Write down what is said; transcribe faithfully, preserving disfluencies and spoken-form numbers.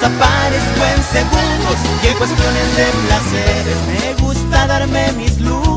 desaparezco en segundos y en cuestiones de placeres me gusta darme mis lujos.